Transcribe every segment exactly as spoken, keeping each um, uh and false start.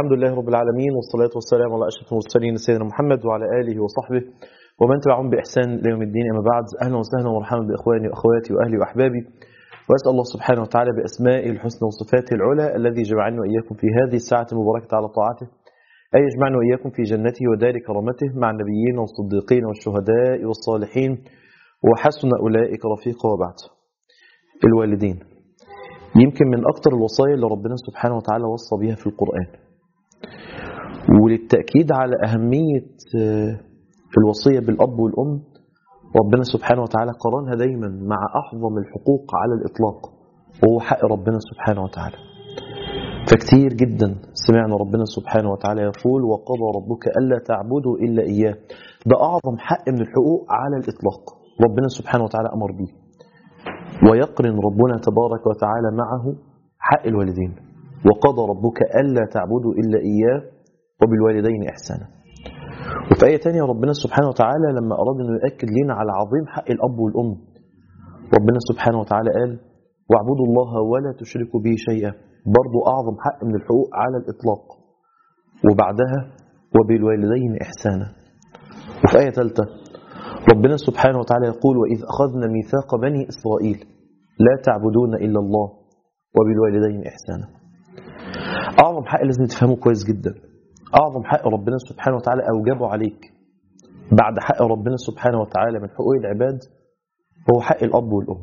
الحمد لله رب العالمين، والصلاة والسلام على أشرف المرسلين سيدنا محمد وعلى آله وصحبه ومن تبعهم بإحسان ليوم الدين. أما بعد، أهلا وسهلا ومرحبا بإخواني وأخواتي وأهلي وأحبابي، وأسأل الله سبحانه وتعالى بأسمائه الحسنى وصفاته العلى الذي جمعنا وإياكم في هذه الساعة المباركة على طاعته أن يجمعنا وإياكم في جنته ودار كرامته مع النبيين والصديقين والشهداء والصالحين وحسن أولئك رفيقا. وبعد، الوالدين يمكن من أكثر الوصايا اللي ربنا سبحانه وتعالى وصى بها في القرآن، وللتأكيد على أهمية الوصية بالأب والأم ربنا سبحانه وتعالى قرنها دايما مع أعظم الحقوق على الإطلاق، وهو حق ربنا سبحانه وتعالى. فكتير جدا سمعنا ربنا سبحانه وتعالى يقول: وقضى ربك ألا تعبدوا إلا إياه. ده أعظم حق من الحقوق على الإطلاق ربنا سبحانه وتعالى أمر به، ويقرن ربنا تبارك وتعالى معه حق الوالدين: وقضى ربك ألا تعبدوا إلا إياه وبالوالدين إحسانا. وفي آية تانية ربنا سبحانه وتعالى لما أراد أنه يؤكد لنا على عظيم حق الأب والأم، ربنا سبحانه وتعالى قال: واعبدوا الله ولا تشركوا به شيئا. برضو أعظم حق من الحقوق على الإطلاق. وبعدها وبالوالدين إحسانا. وفي آية ثالثة ربنا سبحانه وتعالى يقول: وإذ أخذنا ميثاق بني إسرائيل لا تعبدون إلا الله وبالوالدين إحسانا. أعظم حق لازم تفهمه كويس جدا. أعظم حق ربنا سبحانه وتعالى أوجبه عليك بعد حق ربنا سبحانه وتعالى من حقوق العباد هو حق الأب والأم.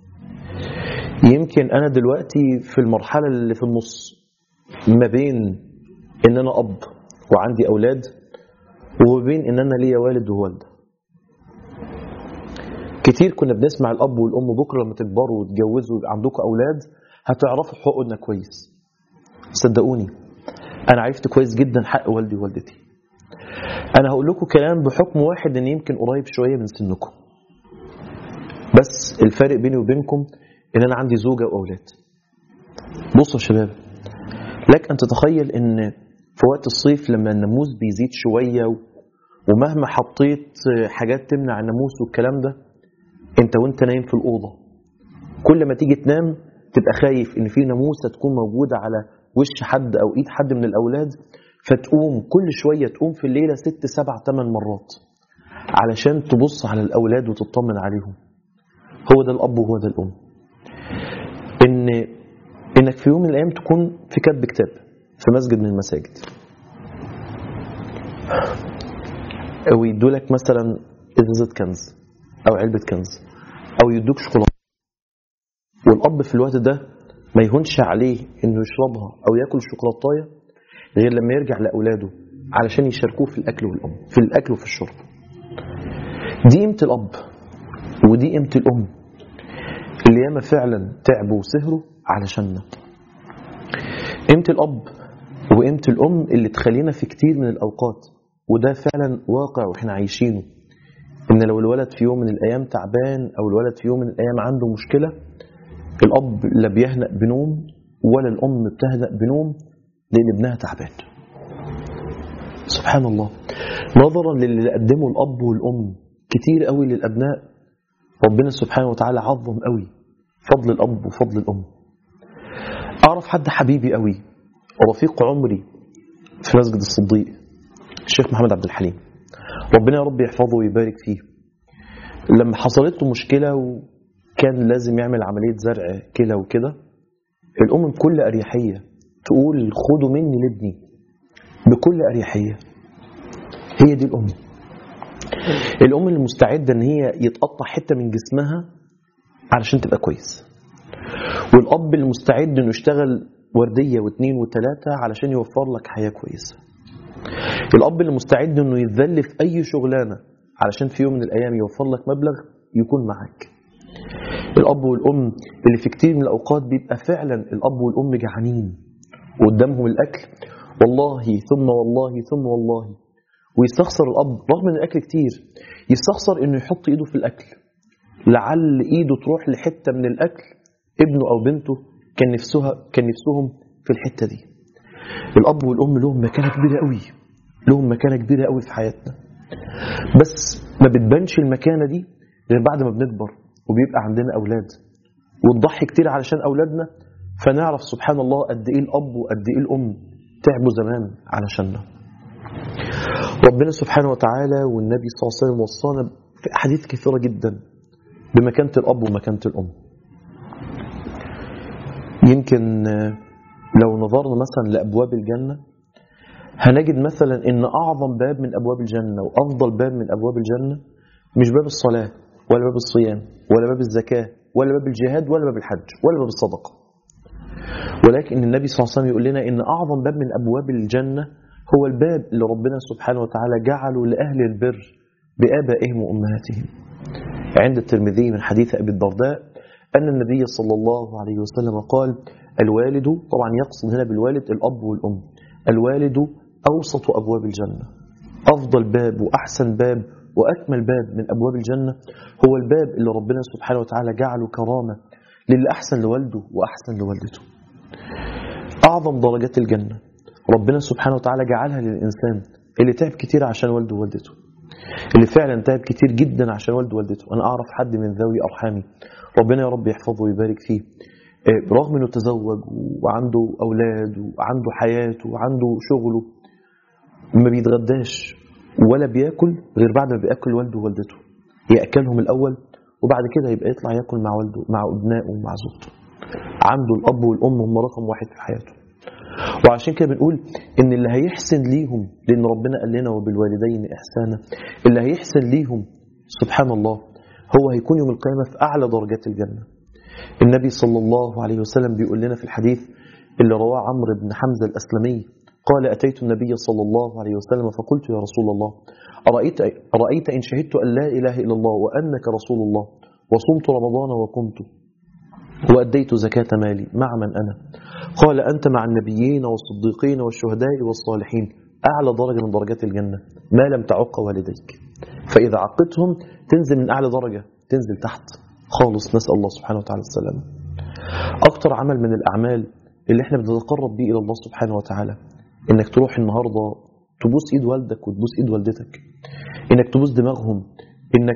يمكن أنا دلوقتي في المرحلة اللي في النص ما بين إن أنا أب وعندي أولاد وبين إن أنا ليا والد ووالدة. كتير كنا بنسمع الأب والأم بكرة لما تكبروا وتجوزوا عندكم أولاد هتعرفوا حقوقنا كويس. صدقوني أنا عرفت كويس جدا حق والدي ووالدتي. أنا هقول لكم كلام بحكم واحد إن يمكن قريب شوية من سنكم، بس الفرق بيني وبينكم إن أنا عندي زوجة وأولاد. بصوا يا شباب، لك أن تتخيل إن في وقت الصيف لما الناموس بيزيد شوية ومهما حطيت حاجات تمنع الناموس والكلام ده، انت وانت نايم في الأوضة كل ما تيجي تنام تبقى خايف ان في ناموسة تكون موجودة على وش حد او ايد حد من الاولاد، فتقوم كل شوية تقوم في الليلة ست سبع تمن مرات علشان تبص على الاولاد وتطمن عليهم. هو ده الاب وهو ده الام. ان انك في يوم من الايام تكون في كتب كتاب في مسجد من المساجد، او يدولك مثلا ازازة كنز او علبة كنز او يدوك شوكولاته، والاب في الوقت ده ما يهونش عليه انه يشربها او ياكل شوكولاتايه غير لما يرجع لاولاده علشان يشاركوه في الاكل والام في الاكل وفي الشرب. دي قيمه الاب ودي قيمه الام اللي ياما فعلا تعبوا وسهروا علشاننا. قيمه الاب وقيمه الام اللي تخلينا في كتير من الاوقات، وده فعلا واقع واحنا عايشينه، إن لو الولد في يوم من الأيام تعبان أو الولد في يوم من الأيام عنده مشكلة، الأب لا بيهنأ بنوم ولا الأم بتهنأ بنوم لأن ابنها تعبان. سبحان الله، نظرا للي قدمه الأب والأم كتير قوي للأبناء، ربنا سبحانه وتعالى عظم قوي فضل الأب وفضل الأم. أعرف حد حبيبي قوي ورفيق عمري في مسجد الصديق، الشيخ محمد عبد الحليم، ربنا يا رب يحفظه ويبارك فيه. لما حصلت له مشكلة وكان لازم يعمل عملية زرع كلى وكده، الأم بكل أريحية تقول: خدوا مني لابني، بكل أريحية. هي دي الأم. الأم المستعدة إن هي يتقطع حتة من جسمها علشان تبقى كويس، والأب المستعد إنه يشتغل وردية واثنين وثلاثة علشان يوفر لك حياة كويسة. الأب اللي مستعد إنه يتذل في أي شغلانة علشان في يوم من الأيام يوفر لك مبلغ يكون معاك. الأب والأم اللي في كتير من الأوقات بيبقى فعلا الأب والأم جعانين وقدامهم الأكل، والله ثم والله ثم والله، ويستخسر الأب رغم إن الأكل كتير، يستخسر إنه يحط إيده في الأكل لعل إيده تروح لحتة من الأكل ابنه أو بنته كان نفسها كان نفسهم في الحتة دي. الأب والأم لهم مكانة كبيرة قوي، لهم مكانة كبيرة قوي في حياتنا، بس ما بتبانش المكانة دي غير بعد ما بنكبر وبيبقى عندنا أولاد وتضحي كتير علشان أولادنا، فنعرف سبحان الله قد إيه الأب وقد إيه الأم تعبوا زمان علشاننا. ربنا سبحانه وتعالى والنبي صلى الله عليه وسلم وصانا في أحاديث كثيرة جدا بمكانة الأب ومكانة الأم. يمكن لو نظرنا مثلا لأبواب الجنة هنجد مثلا إن أعظم باب من أبواب الجنة وأفضل باب من أبواب الجنة مش باب الصلاة ولا باب الصيام ولا باب الزكاة ولا باب الجهاد ولا باب الحج ولا باب الصدقة، ولكن النبي صلى الله عليه وسلم يقول لنا إن أعظم باب من أبواب الجنة هو الباب اللي ربنا سبحانه وتعالى جعله لأهل البر بآبائهم وأمهاتهم. عند الترمذي من حديث أبي الدرداء أن النبي صلى الله عليه وسلم قال: الوالد، طبعا يقصد هنا بالوالد الأب والأم، الوالد أوسط أبواب الجنة. أفضل باب وأحسن باب وأكمل باب من أبواب الجنة هو الباب اللي ربنا سبحانه وتعالى جعله كرامة للي أحسن لوالده وأحسن لوالدته. أعظم درجات الجنة ربنا سبحانه وتعالى جعلها للإنسان اللي تعب كتير عشان والده ووالدته، اللي فعلا تعب كتير جدا عشان والده ووالدته. أنا أعرف حد من ذوي أرحامي ربنا يا رب يحفظه ويبارك فيه، رغم أنه تزوج وعنده أولاد وعنده حياته وعنده شغله ما بيتغداش ولا بياكل غير بعد ما بيأكل والده ووالدته، يأكلهم الأول وبعد كده يبقى يطلع يأكل مع والده مع أبنائه ومع زوجته. عنده الأب والأم هم رقم واحد في حياته. وعشان كده بنقول إن اللي هيحسن ليهم، لأن ربنا قال لنا وبالوالدين إحسانا، اللي هيحسن ليهم سبحان الله هو هيكون يوم القيامة في أعلى درجات الجنة. النبي صلى الله عليه وسلم بيقول لنا في الحديث اللي رواه عمرو بن حمزة الأسلمي قال: أتيت النبي صلى الله عليه وسلم فقلت: يا رسول الله، أرأيت, أرأيت إن شهدت أن لا إله إلا الله وأنك رسول الله وصمت رمضان وقمت وأديت زكاة مالي مع من أنا؟ قال: أنت مع النبيين والصديقين والشهداء والصالحين، أعلى درجة من درجات الجنة ما لم تعق والديك، فإذا عقتهم تنزل من أعلى درجة تنزل تحت خالص. نسأل الله سبحانه وتعالى السلام. أكتر عمل من الأعمال اللي احنا بنتقرب بيه إلى الله سبحانه وتعالى إنك تروح النهاردة تبوس إيد والدك وتبوس إيد والدتك، إنك تبوس دماغهم، إنك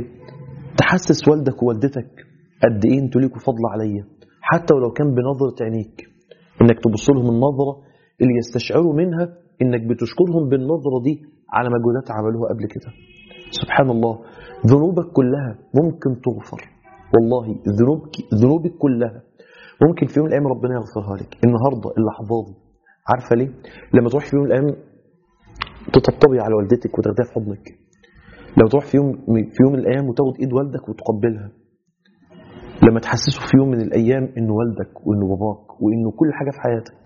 تحسس والدك ووالدتك قد إيه انتوا ليكوا فضل عليا، حتى ولو كان بنظرة عينيك، إنك تبص لهم النظرة اللي يستشعروا منها إنك بتشكرهم بالنظرة دي على مجهودات عملوها قبل كده. سبحان الله، ذنوبك كلها ممكن تغفر، والله ذنوبك ذنوبك كلها ممكن في يوم من الأيام ربنا يغفرها لك. النهاردة اللحظات دي، عارفة ليه؟ لما تروح في يوم من الأيام تطبطبي على والدتك وتاخديها في حضنك، لما تروح في يوم في يوم من الأيام وتاخد إيد والدك وتقبلها، لما تحسسه في يوم من الأيام إنه والدك وإنه باباك وإنه كل حاجة في حياتك،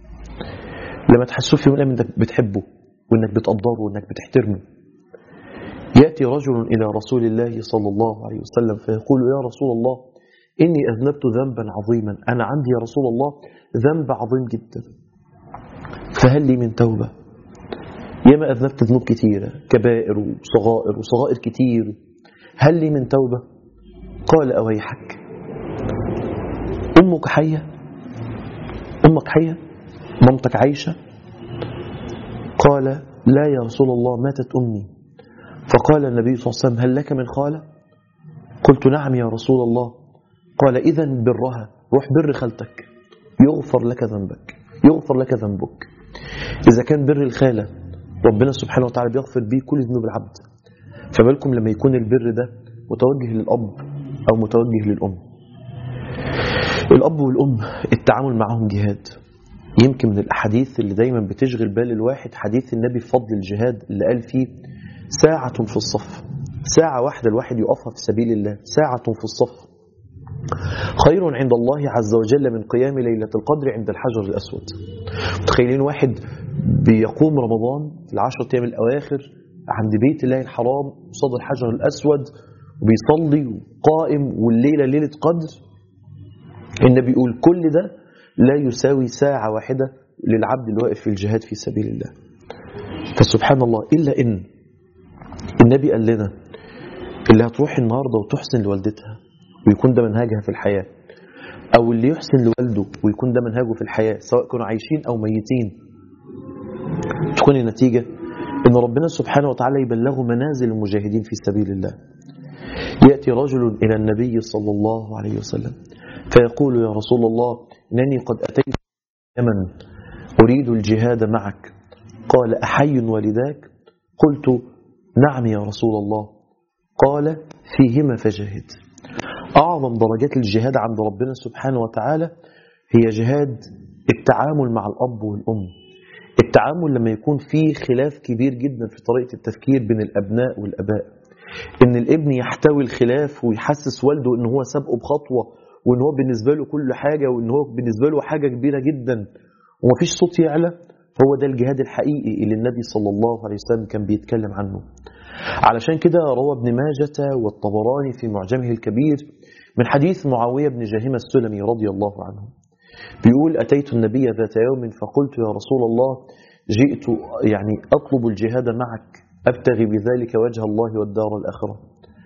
لما تحسسه في يوم من الأيام إنك بتحبه وإنك بتقدره وإنك بتحترمه. يأتي رجل إلى رسول الله صلى الله عليه وسلم فيقول: يا رسول الله، إني أذنبت ذنبا عظيما، أنا عندي يا رسول الله ذنب عظيم جدا، فهل لي من توبة؟ ياما أذنبت ذنوب كتيرة، كبائر وصغائر وصغائر كتير، هل لي من توبة؟ قال: أويحك، أمك حية؟ أمك حية؟ مامتك عايشة؟ قال: لا يا رسول الله، ماتت أمي. فقال النبي صلى الله عليه وسلم: هل لك من خالة؟ قلت: نعم يا رسول الله. قال: إذن برها، روح بر خالتك يغفر لك ذنبك، يغفر لك ذنبك. إذا كان بر الخالة ربنا سبحانه وتعالى بيغفر بيه كل ذنوب العبد، فبالكم لما يكون البر ده متوجه للأب أو متوجه للأم. الأب والأم التعامل معهم جهاد. يمكن من الأحاديث اللي دايما بتشغل بال الواحد حديث النبي في فضل الجهاد اللي قال فيه: ساعة في الصف، ساعة واحدة الواحد يقفها في سبيل الله، ساعة في الصف خير عند الله عز وجل من قيام ليلة القدر عند الحجر الأسود. متخيلين واحد بيقوم رمضان في العشرة أيام الأواخر عند بيت الله الحرام قصاد الحجر الأسود وبيصلي وقائم والليلة ليلة قدر، النبي يقول كل ده لا يساوي ساعة واحدة للعبد اللي واقف في الجهاد في سبيل الله. فسبحان الله، إلا إن النبي قال لنا اللي هتروح النهاردة وتحسن لوالدتها ويكون ده منهجها في الحياة، أو اللي يحسن لوالده ويكون ده منهجه في الحياة سواء كانوا عايشين أو ميتين، تكون النتيجة إن ربنا سبحانه وتعالى يبلغوا منازل المجاهدين في سبيل الله. يأتي رجل إلى النبي صلى الله عليه وسلم فيقول: يا رسول الله، إنني قد أتيت اليمن أريد الجهاد معك. قال أحي والداك؟ قلت نعم يا رسول الله. قال فيهما فجاهد. أعظم درجات الجهاد عند ربنا سبحانه وتعالى هي جهاد التعامل مع الأب والأم. التعامل لما يكون فيه خلاف كبير جدا في طريقة التفكير بين الأبناء والأباء، إن الابن يحتوي الخلاف ويحسس والده إن هو سابقه بخطوة، وإن هو بالنسبة له كل حاجة، وإن هو بالنسبة له حاجة كبيرة جدا ومفيش صوت يعلى. هو ده الجهاد الحقيقي اللي النبي صلى الله عليه وسلم كان بيتكلم عنه. علشان كده روى ابن ماجة والطبراني في معجمه الكبير من حديث معاوية بن جهيمة السلمي رضي الله عنه، بيقول أتيت النبي ذات يوم فقلت يا رسول الله جئت يعني أطلب الجهاد معك أبتغي بذلك وجه الله والدار الآخرة.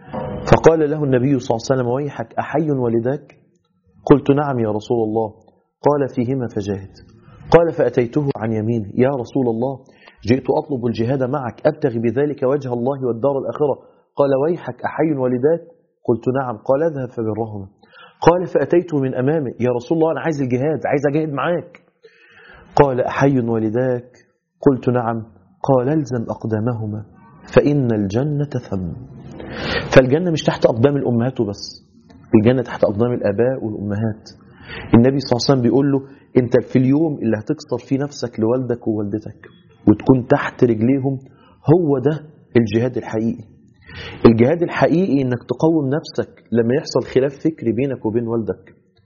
فقال له النبي صلى الله عليه وسلم ويحك أحي والداك؟ قلت نعم يا رسول الله. قال فيهما فجاهد. قال فأتيته عن يمينه يا رسول الله جئت أطلب الجهاد معك أبتغي بذلك وجه الله والدار الآخرة. قال ويحك أحي والداك؟ قلت نعم. قال اذهب فبرهما. قال فأتيته من أمامه يا رسول الله أنا عايز الجهاد، عايز أجاهد معاك. قال أحي والداك؟ قلت نعم. قال الزم أقدامهما فإن الجنة ثم. فالجنة مش تحت أقدام الأمهات بس، الجنة تحت أقدام الآباء والأمهات. النبي صلى الله عليه وسلم بيقول له أنت في اليوم اللي هتكسر فيه نفسك لوالدك ووالدتك وتكون تحت رجليهم، هو ده الجهاد الحقيقي. الجهاد الحقيقي إنك تقوم نفسك لما يحصل خلاف فكري بينك وبين والدك،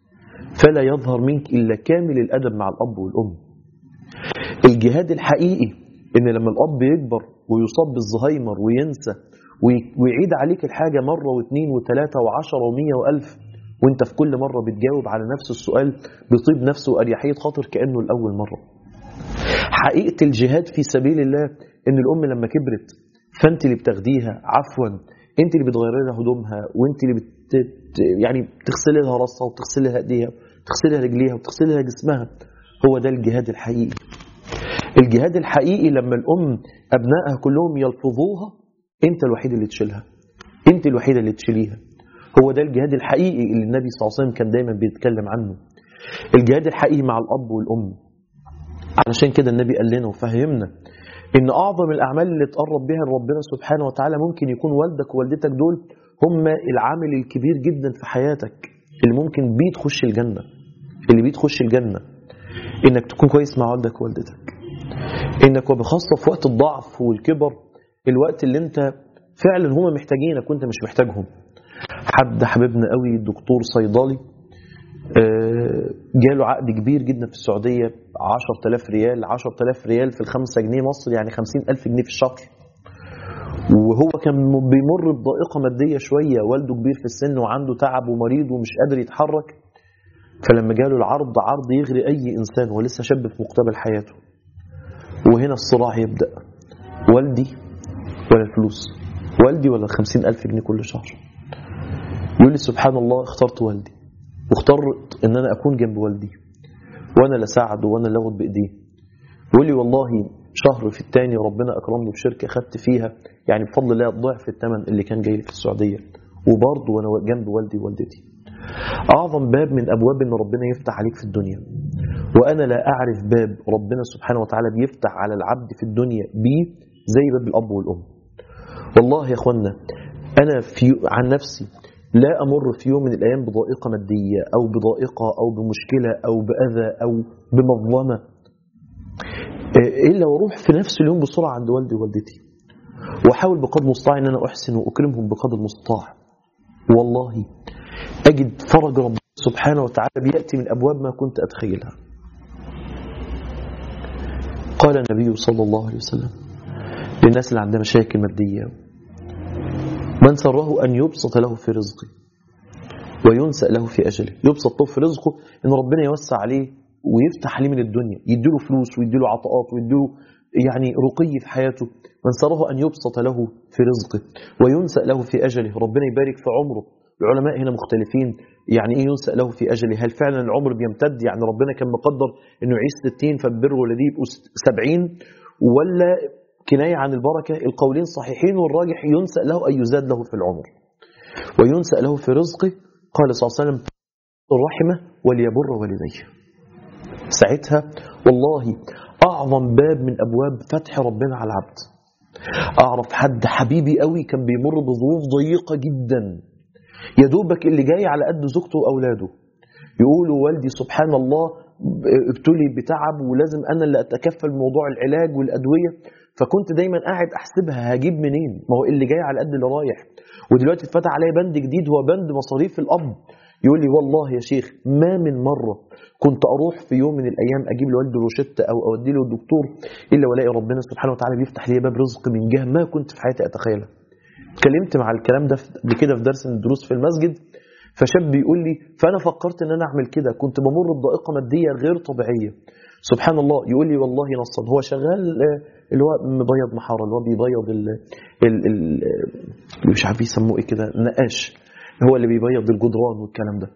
فلا يظهر منك إلا كامل الأدب مع الأب والأم. الجهاد الحقيقي إن لما الأب يكبر ويصاب بالزهايمر وينسى ويعيد عليك الحاجة مرة واثنين وثلاثة وعشرة ومية وألف، وانت في كل مرة بتجاوب على نفس السؤال بطيب نفسه وأريحية خاطر كأنه الأول مرة. حقيقة الجهاد في سبيل الله إن الأم لما كبرت فأنت اللي بتاخديها، عفوا أنت اللي بتغيري لها هدومها، وأنت اللي بت... يعني بتغسلي لها راسها وبتغسلي لها ايديها وبتغسلي لها رجليها وبتغسلي لها جسمها. هو ده الجهاد الحقيقي. الجهاد الحقيقي لما الأم أبنائها كلهم يلفظوها أنت الوحيد اللي تشيلها، أنت الوحيدة اللي تشيليها. هو ده الجهاد الحقيقي اللي النبي صلى الله عليه وسلم كان دايما بيتكلم عنه. الجهاد الحقيقي مع الأب والأم. علشان كده النبي قال لنا وفهمنا إن أعظم الأعمال اللي تقرب بها ربنا سبحانه وتعالى ممكن يكون والدك ووالدتك دول هم العامل الكبير جدا في حياتك اللي ممكن بيه تخش الجنة. اللي بيه تخش الجنة إنك تكون كويس مع والدك ووالدتك، إنك وبخاصة في وقت الضعف والكبر، الوقت اللي أنت فعلا هم محتاجينك وأنت مش محتاجهم. حد حبيبنا قوي الدكتور صيدلي جاله عقد كبير جدا في السعودية عشرة آلاف ريال، عشرة آلاف ريال في الخمسة جنيه مصر يعني خمسين ألف جنيه في الشهر. وهو كان بيمر بضائقة مادية شوية، والده كبير في السن وعنده تعب ومريض ومش قادر يتحرك. فلما جاله العرض عرض يغري أي إنسان ولسه شاب في مقتبل حياته، وهنا الصراع يبدأ، والدي ولا الفلوس، والدي ولا الخمسين ألف جنيه كل شهر. يقول لي سبحان الله اخترت والدي، واخترت ان انا اكون جنب والدي وانا اللي اساعده وانا اللي اخد بايديه. يقول لي والله شهر في الثاني ربنا اكرمني بشركه خدت فيها يعني بفضل الله ضعف الثمن اللي كان جاي لي في السعوديه، وبرضه وانا جنب والدي ووالدتي. اعظم باب من ابواب ان ربنا يفتح عليك في الدنيا، وانا لا اعرف باب ربنا سبحانه وتعالى بيفتح على العبد في الدنيا بيه زي باب الاب والام. والله يا اخوانا انا في عن نفسي لا أمر في يوم من الأيام بضائقة مادية أو بضائقة أو بمشكلة أو بأذى أو بمظلمة إلا وأروح في نفس اليوم بسرعة عند والدي ووالدتي وأحاول بقدر المستطاع أن أنا أحسن وأكرمهم بقدر المستطاع. والله أجد فرج ربنا سبحانه وتعالى بيأتي من أبواب ما كنت أتخيلها. قال النبي صلى الله عليه وسلم للناس اللي عندها مشاكل مادية من سره أن يبسط له في رزقه وينسأ له في أجله. يبسط له في رزقه إن ربنا يوسع عليه ويفتح عليه من الدنيا، يديله فلوس ويديله عطاءات ويديله يعني رقي في حياته. من سره أن يبسط له في رزقه وينسأ له في أجله، ربنا يبارك في عمره. العلماء هنا مختلفين يعني إيه ينسأ له في أجله؟ هل فعلا العمر بيمتد؟ يعني ربنا كان مقدر إنه يعيش ستين فبر ولديه يبقوا سبعين، ولا كناية عن البركة؟ القولين صحيحين، والراجح ينسأ له أن يزاد له في العمر وينسأ له في رزقه. قال صلى الله عليه وسلم الرحمة وليبر والديه. ساعتها والله أعظم باب من أبواب فتح ربنا على العبد. أعرف حد حبيبي قوي كان بيمر بظروف ضيقة جدا، يا دوبك اللي جاي على قد زوجته وأولاده، يقولوا والدي سبحان الله ابتلي بتعب ولازم أنا اللي أتكفل موضوع العلاج والأدوية. فكنت دايما قاعد أحسبها هجيب منين، ما هو اللي جاي على قد اللي رايح. ودلوقتي اتفتح عليا بند جديد هو بند مصاريف الأب. يقول لي والله يا شيخ ما من مرة كنت أروح في يوم من الأيام أجيب لوالدي روشتة أو أودي له الدكتور إلا ولاقي ربنا سبحانه وتعالى بيفتح لي باب رزق من جهة ما كنت في حياتي أتخيلها. اتكلمت مع الكلام ده قبل كده في درس من الدروس في المسجد، فشاب بيقول لي فأنا فكرت إن أنا أعمل كده، كنت بمر بضائقة مادية غير طبيعية. سبحان الله يقول لي والله نصا هو شغال اللي هو مبيض محارة، اللي هو بيبيض ال ال ال مش عارف يسموه ايه كده، نقاش، هو اللي بيبيض الجدران والكلام ده.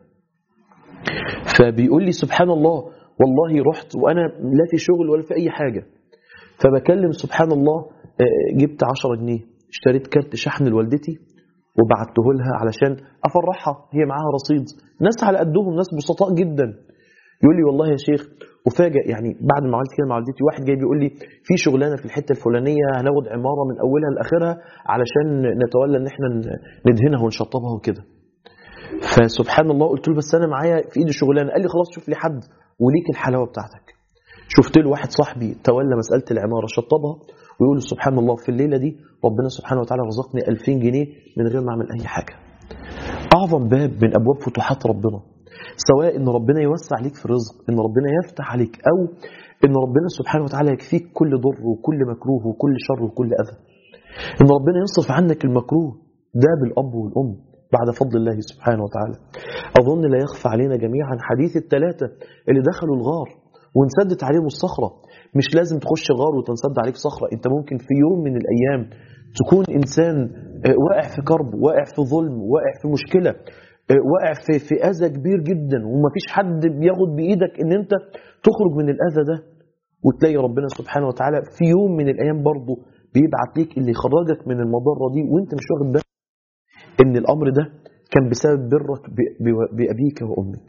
فبيقول لي سبحان الله والله رحت وأنا لا في شغل ولا في أي حاجة، فبكلم سبحان الله جبت عشرة جنيه اشتريت كارت شحن لوالدتي وبعته لها علشان أفرحها، هي معاها رصيد، ناس على قدهم، ناس بسطاء جدا. يقول لي والله يا شيخ وفاجئ يعني بعد ما عملت كده مع والدتي واحد جاي بيقول لي في شغلانه في الحته الفلانيه هناخد عماره من اولها لاخرها علشان نتولى ان احنا ندهنها ونشطبها وكده. فسبحان الله قلت له بس انا معايا في ايدي شغلانه. قال لي خلاص شوف لي حد وليك الحلاوه بتاعتك. شفت له واحد صاحبي تولى مساله العماره شطبها، ويقول سبحان الله في الليله دي ربنا سبحانه وتعالى رزقني ألفين جنيه من غير ما اعمل اي حاجه. اعظم باب من ابواب فتوحات ربنا، سواء ان ربنا يوسع عليك في الرزق، ان ربنا يفتح عليك، او ان ربنا سبحانه وتعالى يكفيك كل ضر وكل مكروه وكل شر وكل اذى، ان ربنا يصرف عنك المكروه، ده بالاب والام بعد فضل الله سبحانه وتعالى. اظن لا يخفى علينا جميعا حديث الثلاثه اللي دخلوا الغار وانسدت عليهم الصخره. مش لازم تخش غار وتنسد عليك صخره، انت ممكن في يوم من الايام تكون انسان واقع في كرب، واقع في ظلم، واقع في مشكله، واقع في في اذى كبير جدا، ومفيش حد بياخد بايدك ان انت تخرج من الاذى ده، وتلاقي ربنا سبحانه وتعالى في يوم من الايام برضه بيبعت ليك اللي يخرجك من المضره دي وانت مش واخد بالك ان الامر ده كان بسبب برك بابيك وامك.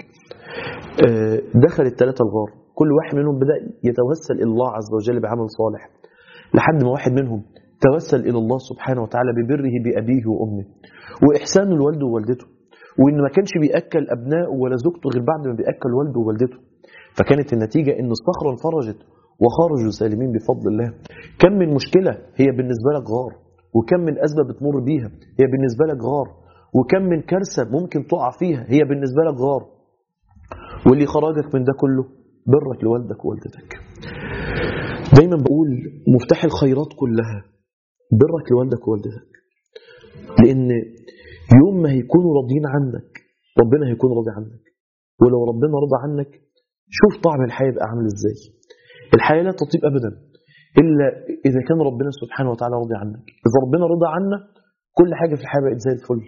دخل الثلاثه الغار، كل واحد منهم بدا يتوسل الى الله عز وجل بعمل صالح، لحد ما واحد منهم توسل الى الله سبحانه وتعالى ببره بابيه وامه واحسانه لوالده ووالدته، وإن ما كانش بيأكل أبنائه ولا زوجته غير بعد ما بيأكل والده ووالدته. فكانت النتيجة إن الصخرة انفرجت وخرجوا سالمين بفضل الله. كم من مشكلة هي بالنسبة لك غار، وكم من أزمة بتمر بيها هي بالنسبة لك غار، وكم من كارثة ممكن تقع فيها هي بالنسبة لك غار، واللي خرجك من ده كله برك لوالدك ووالدتك. دايما بقول مفتاح الخيرات كلها برك لوالدك ووالدتك، لأن يوم ما هيكونوا راضيين عنك ربنا هيكون راضي عنك، ولو ربنا رضى عنك شوف طعم الحياة يبقى عامل ازاي. الحياة لا تطيب أبدا إلا إذا كان ربنا سبحانه وتعالى راضي عنك. إذا ربنا رضى عنا كل حاجة في الحياة بقت زي الفل.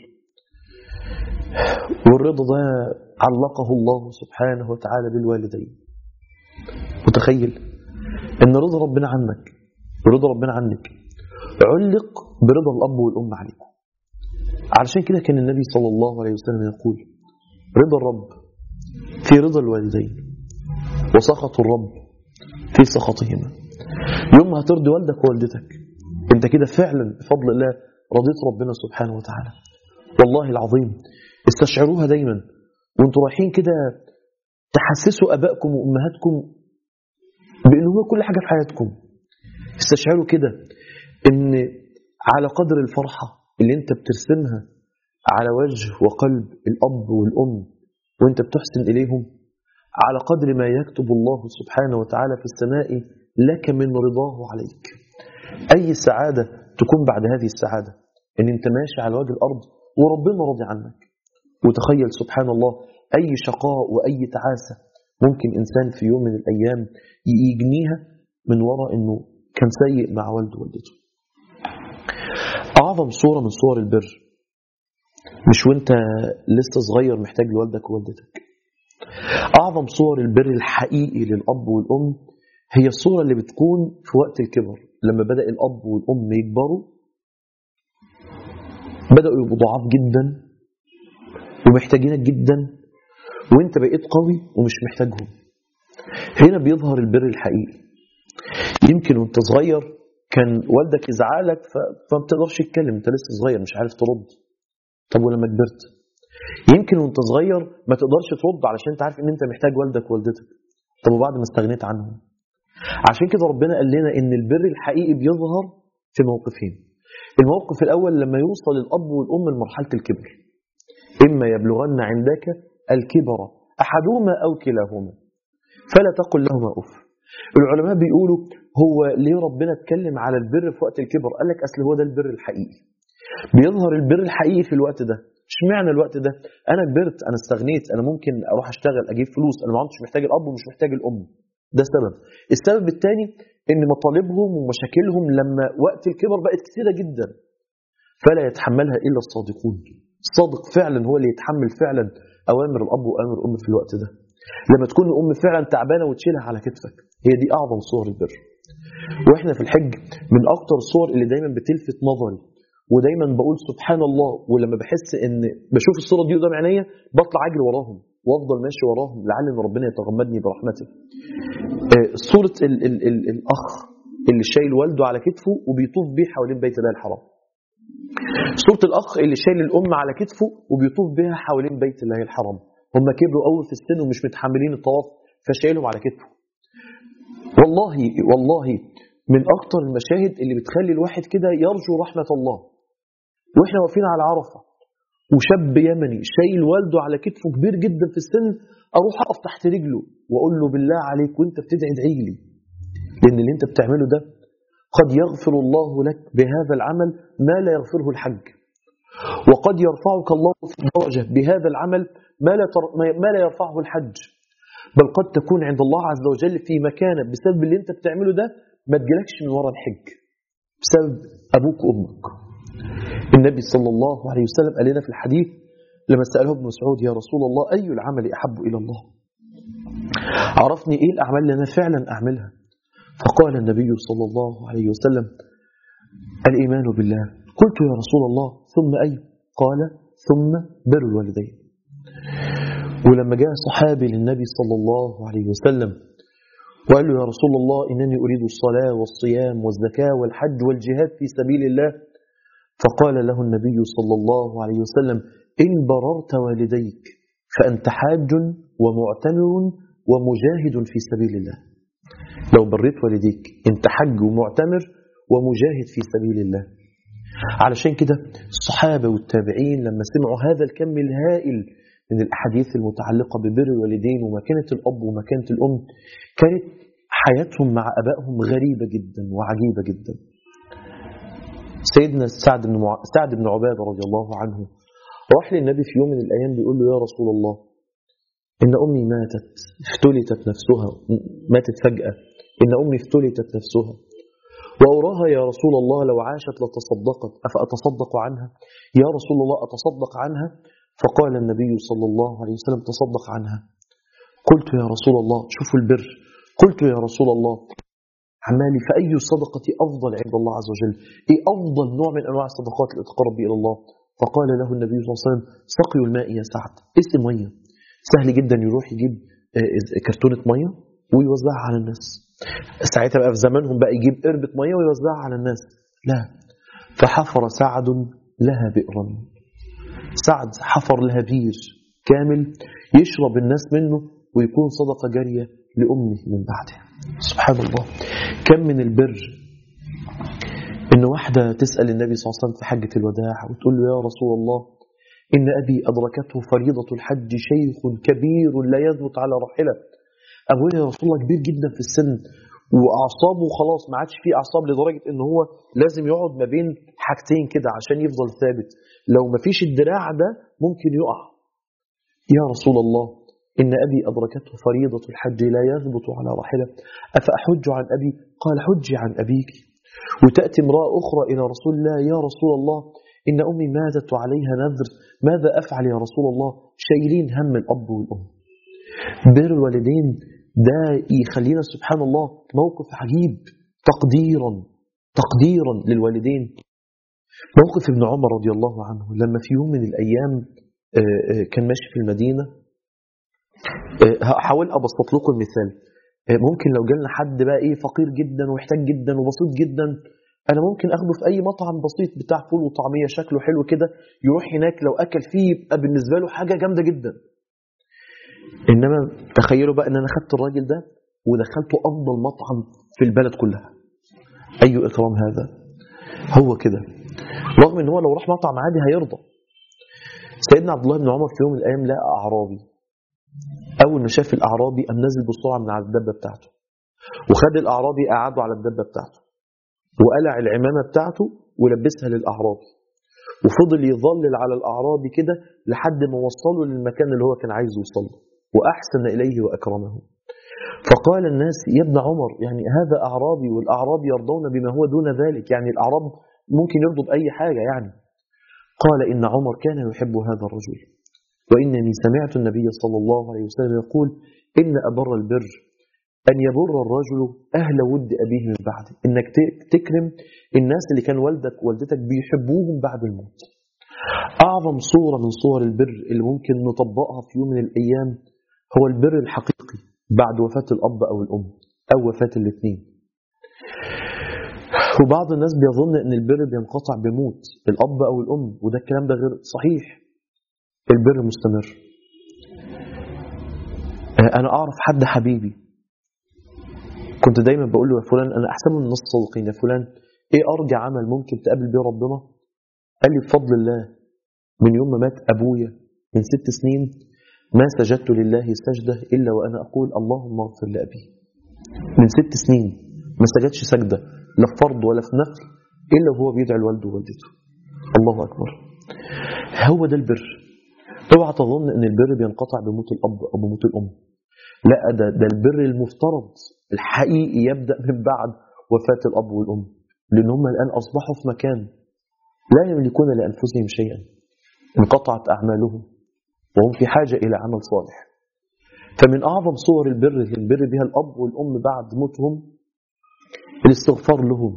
والرضا ده علقه الله سبحانه وتعالى بالوالدين. متخيل إن رضا ربنا عنك ورضا ربنا عنك علق برضا الأب والأم عليكم. علشان كده كان النبي صلى الله عليه وسلم يقول رضا الرب في رضا الوالدين وسخط الرب في سخطهما. يوم ما هترضي والدك ووالدتك انت كده فعلا بفضل الله رضيت ربنا سبحانه وتعالى. والله العظيم استشعروها دايما وانتوا رايحين كده تحسسوا ابائكم وامهاتكم بان هو كل حاجه في حياتكم. استشعروا كده ان على قدر الفرحه اللي انت بترسمها على وجه وقلب الأب والأم وانت بتحسن إليهم، على قدر ما يكتب الله سبحانه وتعالى في السماء لك من رضاه عليك. أي سعادة تكون بعد هذه السعادة ان انت ماشي على وجه الأرض وربنا راضي عنك. وتخيل سبحان الله أي شقاء وأي تعاسة ممكن إنسان في يوم من الأيام يجنيها من وراء أنه كان سيء مع والده ووالدته. أعظم صورة من صور البر مش وانت لسه صغير محتاج لوالدك ووالدتك. أعظم صور البر الحقيقي للأب والأم هي الصورة اللي بتكون في وقت الكبر، لما بدأ الأب والأم يكبروا بدأوا يبقوا ضعاف جدا ومحتاجينك جدا وانت بقيت قوي ومش محتاجهم. هنا بيظهر البر الحقيقي. يمكن وانت صغير كان والدك يزعلك فما بتقدرش تتكلم، انت لسه صغير مش عارف ترد. طب ولما كبرت يمكن وانت صغير ما تقدرش ترد علشان انت عارف ان انت محتاج والدك ووالدتك. طب وبعد ما استغنيت عنهم؟ عشان كده ربنا قال لنا ان البر الحقيقي بيظهر في موقفين. الموقف الاول لما يوصل الاب والام لمرحله الكبر، اما يبلغن عندك الكبر احدهما او كلاهما فلا تقل لهما اف. العلماء بيقولوا هو ليه ربنا اتكلم على البر في وقت الكبر؟ قال لك اصل هو ده البر الحقيقي. بيظهر البر الحقيقي في الوقت ده. اشمعنى الوقت ده؟ انا كبرت، انا استغنيت، انا ممكن اروح اشتغل اجيب فلوس، انا ما عدتش محتاج الاب ومش محتاج الام. ده سبب. السبب الثاني ان مطالبهم ومشاكلهم لما وقت الكبر بقت كثيره جدا فلا يتحملها الا الصادقون. الصادق فعلا هو اللي يتحمل فعلا اوامر الاب واوامر الام في الوقت ده. لما تكون الام فعلا تعبانه وتشيلها على كتفك، هي دي اعظم صور البر. واحنا في الحج من اكتر الصور اللي دايما بتلفت نظري ودايما بقول سبحان الله، ولما بحس ان بشوف الصوره دي قدام عينيا بطلع اجري وراهم وافضل ماشي وراهم لعل ان ربنا يتغمدني برحمته. صوره ال ال ال الاخ اللي شايل والده على كتفه وبيطوف بيه حوالين بيت الله الحرام. صوره الاخ اللي شايل الام على كتفه وبيطوف بها حوالين بيت الله الحرام. هم كبروا قوي في السن ومش متحملين الطواف فشايلهم على كتفه. والله والله من اكتر المشاهد اللي بتخلي الواحد كده يرجو رحمه الله. واحنا واقفين على عرفه وشاب يمني شايل والده على كتفه كبير جدا في السن، اروح اقف تحت رجله واقول له بالله عليك وانت بتدعي ادعي لي، لان اللي انت بتعمله ده قد يغفر الله لك بهذا العمل ما لا يغفره الحج، وقد يرفعك الله في الدرجه بهذا العمل ما لا ما لا يرفعه الحج، بل قد تكون عند الله عز وجل في مكانه بسبب اللي انت بتعمله ده ما تجيلكش من ورا الحج بسبب ابوك وامك. النبي صلى الله عليه وسلم قال لنا في الحديث لما سأله ابن مسعود يا رسول الله أي العمل أحب إلى الله؟ عرفني إيه الأعمال اللي أنا فعلا أعملها؟ فقال النبي صلى الله عليه وسلم الإيمان بالله. قلت يا رسول الله ثم أي؟ قال ثم بر الوالدين. ولما جاء صحابي للنبي صلى الله عليه وسلم وقال له يا رسول الله إنني أريد الصلاة والصيام والزكاة والحج والجهاد في سبيل الله، فقال له النبي صلى الله عليه وسلم إن بررت والديك فأنت حاج ومعتمر ومجاهد في سبيل الله. لو بريت والديك أنت حج ومعتمر ومجاهد في سبيل الله. علشان كده الصحابة والتابعين لما سمعوا هذا الكم الهائل من الأحاديث المتعلقة ببر الوالدين ومكانة الأب ومكانة الأم كانت حياتهم مع أبائهم غريبة جدا وعجيبة جدا. سيدنا سعد بن مع... سعد بن عبادة رضي الله عنه راح للنبي في يوم من الأيام بيقول له يا رسول الله إن أمي ماتت افتلتت نفسها، ماتت فجأة، إن أمي افتلتت نفسها وأراها يا رسول الله لو عاشت لتصدقت أفأتصدق عنها؟ يا رسول الله أتصدق عنها؟ فقال النبي صلى الله عليه وسلم تصدق عنها. قلت يا رسول الله شوفوا البر، قلت يا رسول الله عمالي فأي الصدقة أفضل عند الله عز وجل؟ إيه أفضل نوع من أنواع الصدقات اللي تقرب به إلى الله؟ فقال له النبي صلى الله عليه وسلم سقي الماء يا سعد. اسم مية سهل جدا يروح يجيب كرتونة مية ويوزعها على الناس. ساعتها بقى في زمانهم بقى يجيب قربة مية ويوزعها على الناس، لا، فحفر سعد لها بئرا. سعد حفر لها بير كامل يشرب الناس منه ويكون صدقة جارية لأمه من بعده. سبحان الله. كم من البر إن واحدة تسأل النبي صلى الله عليه وسلم في حجة الوداع وتقول له يا رسول الله إن أبي أدركته فريضة الحج شيخ كبير لا يثبت على راحلة. أبويا يا رسول الله كبير جدا في السن وأعصابه خلاص ما عادش فيه أعصاب لدرجة إن هو لازم يقعد ما بين حاجتين كده عشان يفضل ثابت، لو ما فيش الدراع ده ممكن يقع. يا رسول الله إن أبي أدركته فريضة الحج لا يثبت على راحلة أفأحج عن أبي؟ قال حجي عن أبيك. وتأتي امرأة أخرى إلى رسول الله يا رسول الله إن أمي ماتت وعليها نذر ماذا أفعل يا رسول الله؟ شايلين هم الأب والأم. بر الوالدين ده يخلينا سبحان الله موقف عجيب تقديرا تقديرا للوالدين. موقف ابن عمر رضي الله عنه لما في يوم من الأيام كان ماشي في المدينة. هحاول أبسط لكم المثال. ممكن لو جالنا حد بقى ايه فقير جدا ومحتاج جدا وبسيط جدا، انا ممكن اخده في اي مطعم بسيط بتاع فول وطعميه شكله حلو كده، يروح هناك لو اكل فيه يبقى بالنسبه له حاجه جامده جدا. انما تخيلوا بقى ان انا خدت الراجل ده ودخلته افضل مطعم في البلد كلها، اي اكرام هذا. هو كده، رغم ان هو لو راح مطعم عادي هيرضى. سيدنا عبد الله بن عمر في يوم من الايام لقى اعرابي، اول ما شاف الاعرابي قام نازل بسرعه من على الدبه بتاعته، وخد الاعرابي قعده على الدبه بتاعته، وقلع العمامه بتاعته ولبسها للاعرابي، وفضل يظلل على الاعرابي كده لحد ما وصله للمكان اللي هو كان عايز يوصله، واحسن اليه واكرمه. فقال الناس يا ابن عمر، يعني هذا اعرابي والاعراب يرضون بما هو دون ذلك، يعني الاعراب ممكن يرضوا باي حاجه يعني. قال إن عمر كان يحب هذا الرجل، وإنني سمعت النبي صلى الله عليه وسلم يقول إن أبر البر أن يبر الرجل أهل ود أبيه من بعده، إنك تكرم الناس اللي كان والدك والدتك بيحبوهم بعد الموت. أعظم صورة من صور البر اللي ممكن نطبقها في يوم من الأيام هو البر الحقيقي بعد وفاة الأب أو الأم أو وفاة الاثنين. وبعض الناس بيظن ان البر بينقطع بموت الاب او الام، وده الكلام ده غير صحيح. البر مستمر. انا اعرف حد حبيبي كنت دايما بقول له يا فلان انا احسن من الناس الصادقين، يا فلان ايه ارجى عمل ممكن تقابل بيه ربنا؟ قال لي بفضل الله من يوم ما مات ابويا من ست سنين ما سجدت لله سجده الا وانا اقول اللهم اغفر لابي. من ست سنين ما سجدش سجده لا في فرض ولا في نفل إلا وهو بيدعي لوالده ووالدته. الله أكبر. هو ده البر. اوعى تظن أن البر بينقطع بموت الأب أو بموت الأم. لا، ده, ده البر المفترض الحقيقي يبدأ من بعد وفاة الأب والأم، لأن هم الآن أصبحوا في مكان لا يملكون لأنفسهم شيئا، انقطعت أعمالهم وهم في حاجة إلى عمل صالح. فمن أعظم صور البر اللي البر بها الأب والأم بعد موتهم الاستغفار لهم،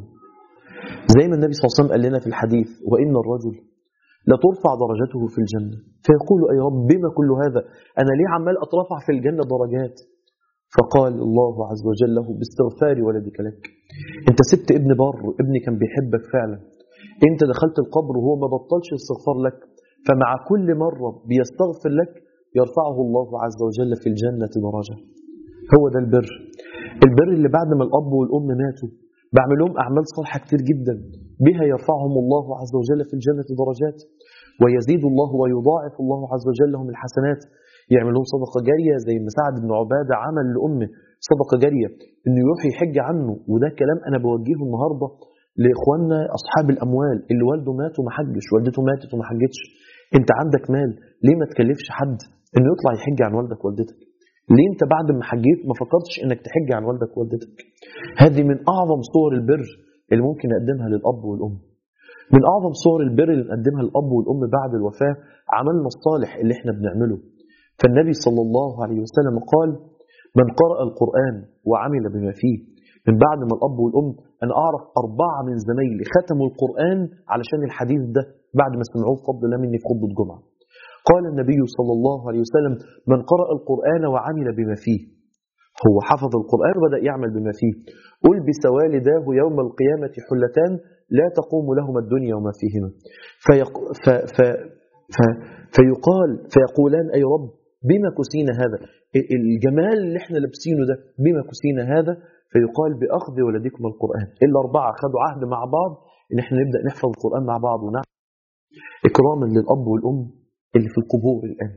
زي ما النبي صلى الله عليه وسلم قال لنا في الحديث وإن الرجل لا ترفع درجته في الجنة فيقول أي رب بما كل هذا، أنا ليه عمال أترفع في الجنة درجات؟ فقال الله عز وجل له باستغفار ولدك لك. أنت سبت ابن بر، ابني كان بيحبك فعلا، أنت دخلت القبر وهو ما بطلش استغفار لك، فمع كل مرة بيستغفر لك يرفعه الله عز وجل في الجنة درجة. هو ده البر. البر اللي بعد ما الأب والأم ماتوا بعمل لهم أعمال صالحة كتير جدا بها يرفعهم الله عز وجل في الجنة درجات، ويزيد الله ويضاعف الله عز وجل لهم الحسنات. يعمل لهم صدقة جارية زي ما سعد بن عبادة عمل لأمه صدقة جارية إنه يروح يحج عنه. وده كلام أنا بوجهه النهاردة لإخواننا أصحاب الأموال اللي والده مات وما حجش، والدته ماتت وما حجتش. أنت عندك مال، ليه ما تكلفش حد إنه يطلع يحج عن والدك ووالدتك؟ ليه انت بعد ما حجيت ما فكرتش انك تحج عن والدك ووالدتك؟ هذه من اعظم صور البر اللي ممكن نقدمها للاب والام. من اعظم صور البر اللي نقدمها للاب والام بعد الوفاه عملنا الصالح اللي احنا بنعمله. فالنبي صلى الله عليه وسلم قال من قرأ القرآن وعمل بما فيه. من بعد ما الاب والام، انا اعرف اربعه من زمايلي ختموا القرآن علشان الحديث ده بعد ما سمعوه بفضل الله مني في خطبه جمعه. قال النبي صلى الله عليه وسلم من قرأ القرآن وعمل بما فيه، هو حفظ القرآن وبدأ يعمل بما فيه، ألبس والداه يوم القيامة حلتان لا تقوم لهما الدنيا وما فيهما، فيق... ف... ف... ف... فيقال فيقولان أي رب بما كسينا هذا، الجمال اللي احنا لابسينه ده بما كسينا هذا، فيقال بأخذ ولدكم القرآن. إلا أربعة خدوا عهد مع بعض إن احنا نبدأ نحفظ القرآن مع بعض ونعمل إكراما للأب والأم اللي في القبور الآن.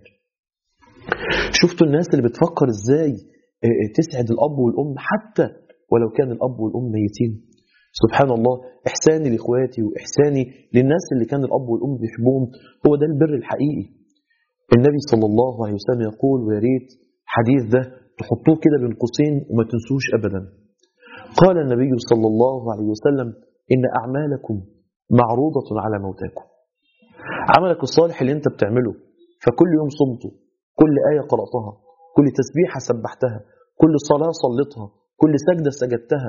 شفتوا الناس اللي بتفكر إزاي تسعد الأب والأم حتى ولو كان الأب والأم ميتين؟ سبحان الله. إحساني لإخواتي وإحساني للناس اللي كان الأب والأم بيحبوهم هو ده البر الحقيقي. النبي صلى الله عليه وسلم يقول، ويا ريت حديث ده تحطوه كده بين قوسين وما تنسوش أبدا. قال النبي صلى الله عليه وسلم إن أعمالكم معروضة على موتاكم. عملك الصالح اللي انت بتعمله، فكل يوم صمته، كل آية قرأتها، كل تسبيحة سبحتها، كل صلاة صلتها، كل سجدة سجدتها،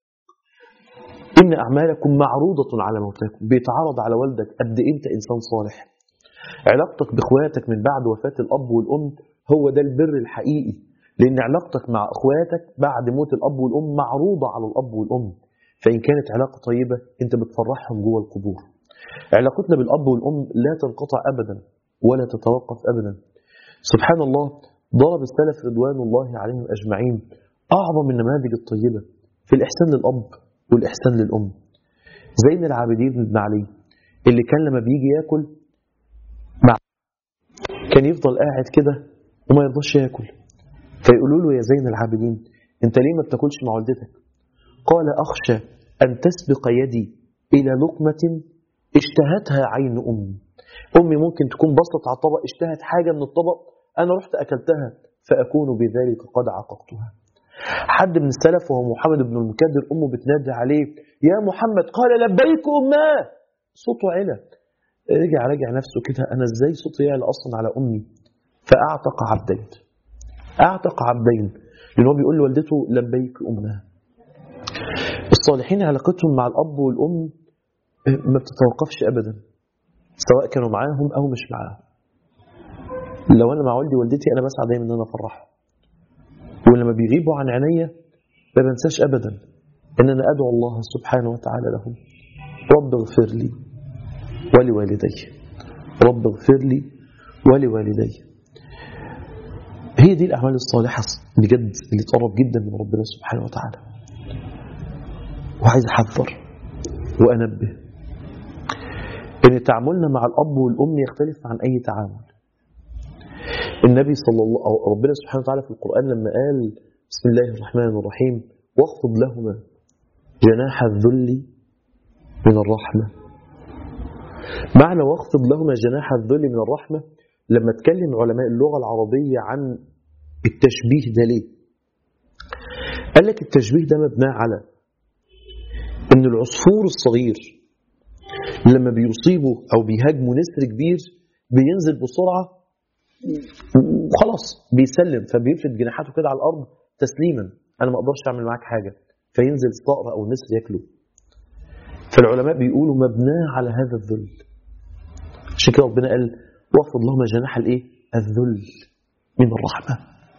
إن أعمالكم معروضة على موتاكم. بيتعرض على والدك قد انت إنسان صالح. علاقتك بإخواتك من بعد وفاة الأب والأم هو ده البر الحقيقي. لأن علاقتك مع أخواتك بعد موت الأب والأم معروضة على الأب والأم، فإن كانت علاقة طيبة أنت بتفرحهم جوه القبور. علاقتنا بالأب والأم لا تنقطع أبدا ولا تتوقف أبدا. سبحان الله، ضرب السلف رضوان الله عليهم أجمعين أعظم النماذج الطيبة في الإحسان للأب والإحسان للأم. زين العابدين بن علي اللي كان لما بيجي ياكل مع كان يفضل قاعد كده وما يرضاش ياكل، فيقولوا له يا زين العابدين انت ليه ما بتاكلش مع والدتك؟ قال أخشى أن تسبق يدي إلى لقمة اشتهتها عين أمي. أمي ممكن تكون بصت على الطبق اشتهت حاجة من الطبق، أنا رحت أكلتها فأكون بذلك قد عققتها. حد من السلف وهو محمد بن المكدر أمه بتنادي عليه يا محمد، قال لبيك أماه، صوته علا. رجع راجع نفسه كده، أنا إزاي صوتي يعلى أصلا على أمي؟ فأعتق عبدين، أعتق عبدين، لأنه بيقول لوالدته لبيك أماه. الصالحين علاقتهم مع الأب والأم ما بتتوقفش أبدا، سواء كانوا معاهم أو مش معاهم. لو أنا مع والدي والدتي أنا بسعى دايما أن أنا أفرحهم، ولما بيغيبوا عن عينيا ما بنساش أبدا أن أنا أدعو الله سبحانه وتعالى لهم، رب اغفر لي ولوالدي، رب اغفر لي ولوالدي. هي دي الأعمال الصالحة بجد اللي تقرب جدا من ربنا سبحانه وتعالى. وعايز أحذر وأنبه إن تعاملنا مع الأب والأم يختلف عن أي تعامل. النبي صلى الله أو ربنا سبحانه وتعالى في القرآن لما قال بسم الله الرحمن الرحيم واخفض لهما جناح الذل من الرحمة. معنى واخفض لهما جناح الذل من الرحمة، لما اتكلم علماء اللغة العربية عن التشبيه ده ليه؟ قال لك التشبيه ده مبنى على ان العصفور الصغير لما بيصيبه او بيهاجمه نسر كبير بينزل بسرعة وخلاص بيسلم، فبيفرد جناحاته كده على الارض تسليما، انا ما اقدرش اعمل معاك حاجة، فينزل الصقر او النسر ياكله. فالعلماء بيقولوا مبناه على هذا الذل، عشان كده ربنا قال واخفض لهم جناح الايه؟ الذل من الرحمة.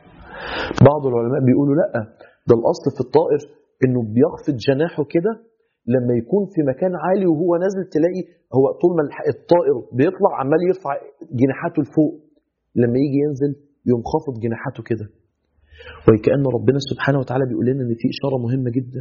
بعض العلماء بيقولوا لا، ده الاصل في الطائر انه بيخفض جناحه كده لما يكون في مكان عالي وهو نازل، تلاقي هو طول ما الطائر بيطلع عمال يرفع جناحاته لفوق، لما يجي ينزل يوم خافض جناحاته كده. وكأن ربنا سبحانه وتعالى بيقول لنا ان في اشاره مهمه جدا،